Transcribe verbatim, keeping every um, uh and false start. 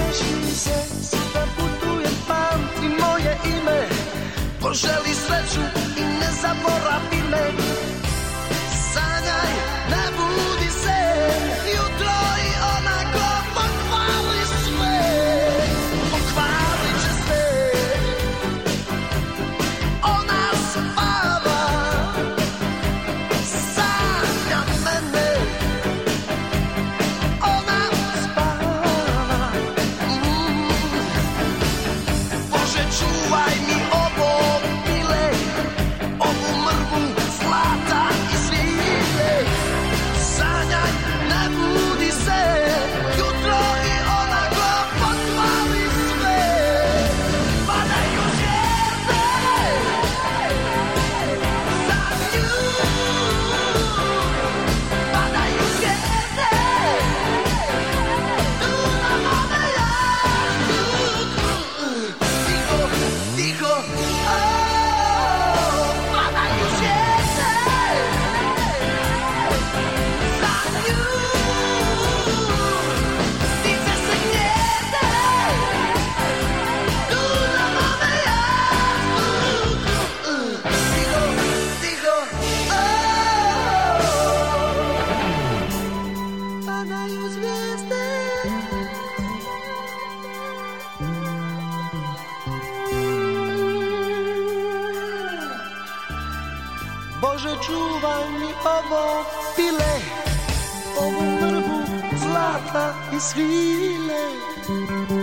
Čini se da putujem, pamti moje ime, poželi sreću i ne zaboravi me. Sanjaj, ne budi se, jutro i onako pokvari sve, pokvarit će se. Ona spava, sanja mene. Ona spava, mm. Bože, čuvaj mi ovo pile, ovu mrvu zlata i svile. Sanjaj, ne budi se, jutro i onako pokvari sve. Padaju zvijezde za nju, padaju zvijezde tu na mome jastuku. Tiho, tiho, oh, padaju zvijezde za nju. Ptice se gnjezde tu na mome jastuku. Tiho, tiho, oh, padaju zvijezde. Bože, čuvaj mi ovo pile, ovu mrvu zlata i svile.